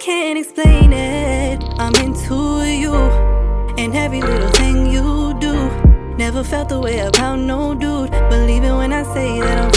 can't explain it. I'm into you and every little thing you do. Never felt the way about no dude. Believe it when I say that I'm